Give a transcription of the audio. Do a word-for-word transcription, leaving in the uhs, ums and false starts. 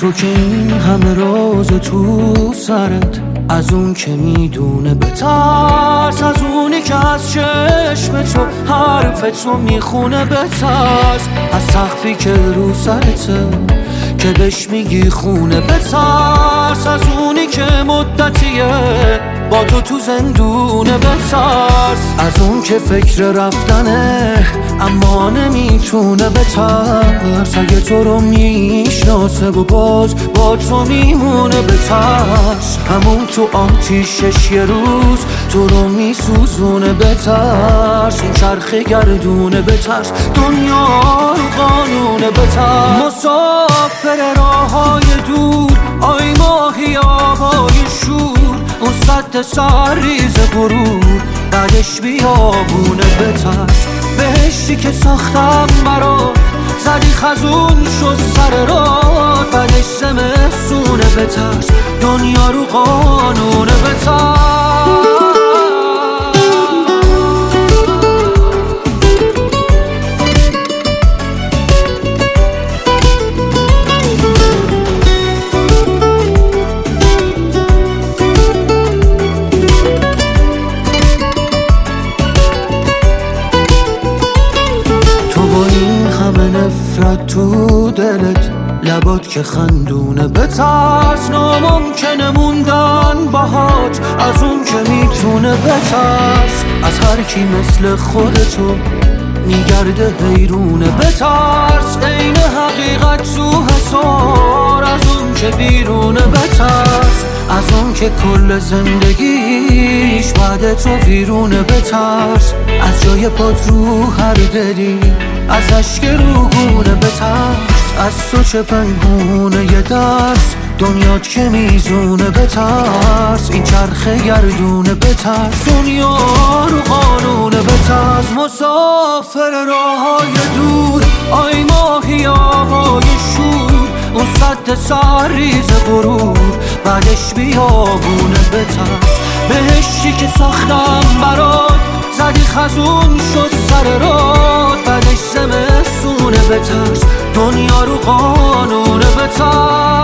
تو که این همه راز تو سرت، از اون که میدونه بترس، از اونی که از چشم تو حرف تو میخونه بترس، از سقفی که رو سرته که بهش میگی خونه بترس، از اونی که مدتیه با تو تو زندونه بترس، از اون که فکر رفتنه اما نمیتونه بترس، اگه تو رو میشناسه و باز با تو میمونه بترس، همون تو آتیشش یه روز تو رو میسوزونه بترس، این چرخه گردونه بترس، دنیا رو قانونه بترس، مسافر راه های دور آی ماهی آبای شور، اون سد سرریز غرور بعدش بیابونه بترس، بهشتی که ساختم برات زدی خزون شد سر راه، بعدش زمستونه بترس، دنیا رو قانونه بترس. نفرت تو دلت لبات که خندونه بترس، ناممکنه موندن باهات از اون که میتونه بترس، از هر کی مثل خودتو میگرده حیرونه بترس، عین حقیقت تو حسار از اون که بیرونه بترس، از اون که کل زندگیش بعد تو ویرونه بترس، از جای پات رو هر دلی از اشک روگونه بترس، از تو چه پنهونه یه درس دنیات که میزونه بترس، این چرخه گردونه بترس، دنیا رو قانونه بترس، مسافر راه های دور آی ماهی آبای شور، اون سد سرریز غرور بعدش بیابونه بترس، بهشتی که ساختم برات زدی خزون شد سر راه، بعدش زمستونه بترس، دنیا رو قانونه بترس.